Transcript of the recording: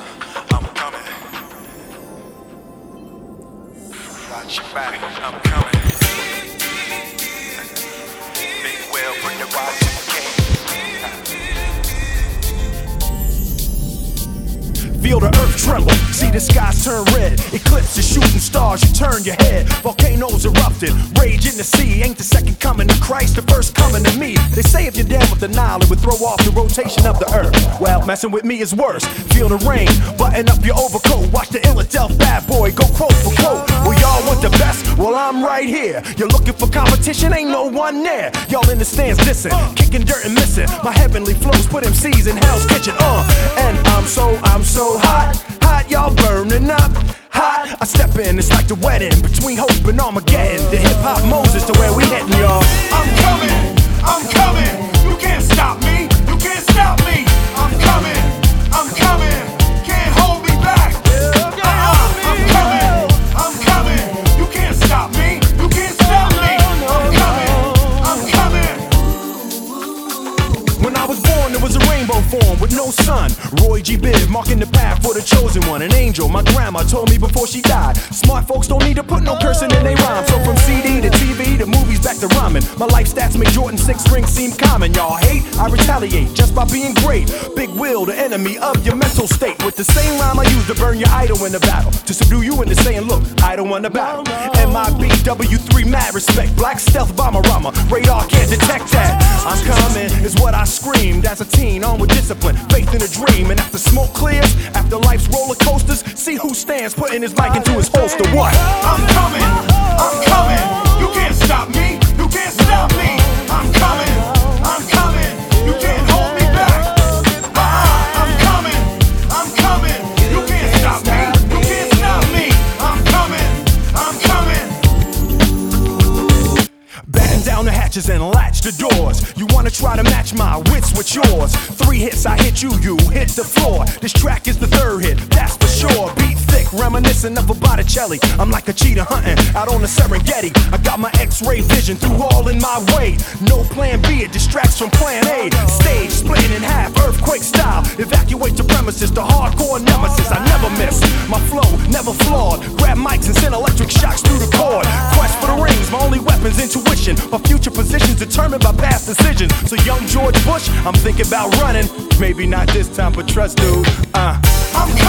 I'm coming. Watch your back, I'm coming. Big Will, bring the Y2K. Feel the earth tremble, see the skies turn red. Eclipses, shooting stars, you turn your head. Volcanoes erupted, rage in the sea. Ain't the second coming of Christ, the first coming to me. They say if you're down with the Nile, it would throw off the rotation of the earth. Well, messing with me is worse. Feel the rain, button up your overcoat. Watch the Illadelph bad boy go quote for quote. Well, y'all want the best? Well, I'm right here. You're looking for competition, ain't no one there. Y'all in the stands dissing, kicking dirt and missing. My heavenly flows put MCs in Hell's Kitchen, and I'm so hot, y'all burning up, hot. I step in, it's like the wedding between hope and Armageddon. The hip-hop Moses to where we heading, y'all. I'm coming, you can't stop me, you can't stop me. I'm coming, can't hold me back. I'm coming, you can't stop me, you can't stop me. I'm coming. When I was born, there was a rainbow form with no sun. Roy G. Biv marking the path for the chosen one. An angel, my grandma told me before she died. Smart folks don't need to put no cursing in their rhyme. So from CD to TV to movies back to rhyming, my life stats make Jordan 6 rings seem common. Y'all hate, I retaliate just by being great. Big Will, the enemy of your mental state. With the same rhyme I use to burn your idol in the battle, to subdue you into saying, look, I don't want the battle. MIBW3, mad respect. Black stealth bomber rama, radar can't detect that. I'm coming is what I screamed as a teen, on with discipline, faith in a dream. And after smoke clears, after life's roller coasters, see who stands putting his mic into his holster. What? I'm coming, you can't stop me, you can't stop me. I'm coming, you can't hold me back. I'm coming, you can't stop me, you can't stop me. I'm coming. Batten down the hatches and latch the doors. You wanna try to match my wits with yours? 3 hits, I hit you, you hit the floor. This track is the 3rd hit, that's for sure. Beat thick, reminiscent of a Botticelli. I'm like a cheetah hunting out on the Serengeti. I got my X-ray vision through all in my way. No plan B, it distracts from plan A. Stage splitting in half, earthquake style. Evacuate the premises, the hardcore nemesis. I never miss, my flow never flawed. Grab mics and send electric shocks through the cord. Quest for the rings, my only weapon's intuition. My future positions determined by past decisions. So young George Bush, I'm thinking about running. Maybe not this time, but trust, dude. I'm coming.